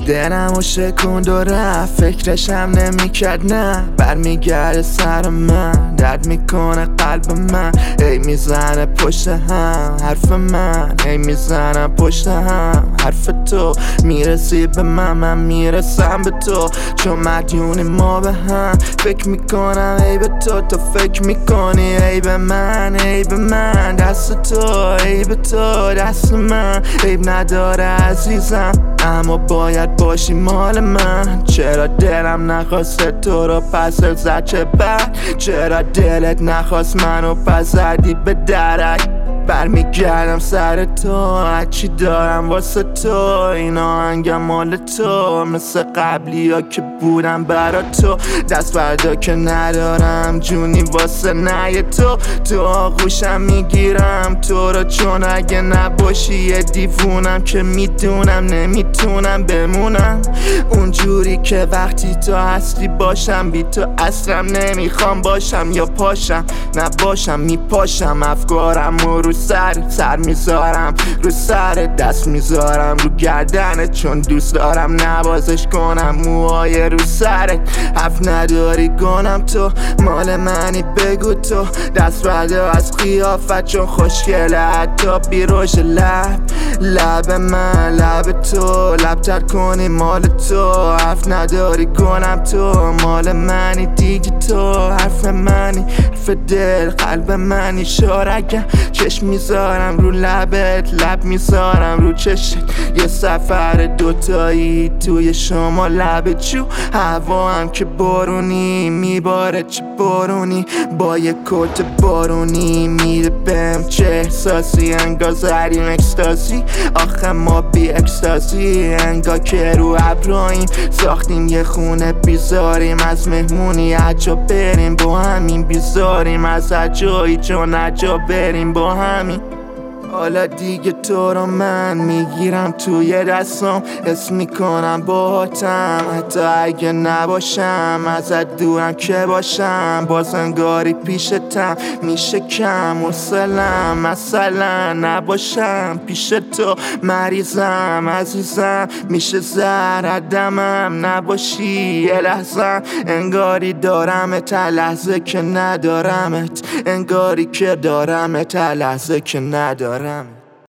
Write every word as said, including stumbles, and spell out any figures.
دلم و شکوند و رفت، فکرشم نمیکرد نه برمیگرده سر من، درد میکنه قلب من، ای میزنه پشت هم حرف من، ای میزنه پشت هم حرف تو، میرسی به من من میرسم به تو، چون مدیونی ما به هم، فکر میکنم ای به تو، تو فکر میکنی ای به من، ای به من دست تو، ای به تو دست من، عیب نداره عزیزم اما باید باشی مال من. چرا دلم نخواسته تو رو پس زد چه بد، چرا دلت نخواست منو پس زدی به درک، برمیگردم سر تو هرچی دارم واسه تو، این آهنگم مال تو مثل قبلی ها که بودم برا تو، دست بردا که ندارم جونی واسه نه تو، تو آغوشم میگیرم تو رو، چون اگه نباشی یه دیوونم که میدونم نمیتونم بمونم اونجوری که وقتی تو هستی باشم، بی تو اصلا نمیخوام باشم یا پاشم نباشم میپاشم، افکارم و رو سر سر میذارم رو سر، دست میذارم رو گردنت چون دوست دارم نوازش کنم موهای رو سرت، حرف نداری گنم تو مال منی بگو تو، دست بردا از قیافت چون خوشگله حتی بیروش لب لب من لب تو، لبتر کنی مال تو، حرف نداری گنم تو مال منی دیگه، تو حرف منی حرف دل قلب منی، شارگم چشم میذارم رو لبت لب میذارم رو چشت، یه سفر دوتایی توی شما لب جو، هوا هم که بارونی میباره چه بارونی، با یه کت بارونی میده بهم چه احساسی، انگار زدیم اکستازی آخه ما بی اکستازی، انگار که رو ابراهیم ساختیم یه خونه بیزاریم از مهمونی عجا بریم با همین، بیزاریم از عجایی چون عجا بریم با همین، حالا دیگه تو رو من میگیرم توی دستم، حس میکنم باهاتم حتی اگه نباشم، ازت دورم که باشم باز انگاری پیشتم، میشه کم حوصله‌ام مثلا نباشم پیش تو، مریضم عزیزم میشه زهر دمم نباشی یه لحظه، انگاری دارمت لحظه که ندارمت، انگاری که دارمت لحظه که ندارم.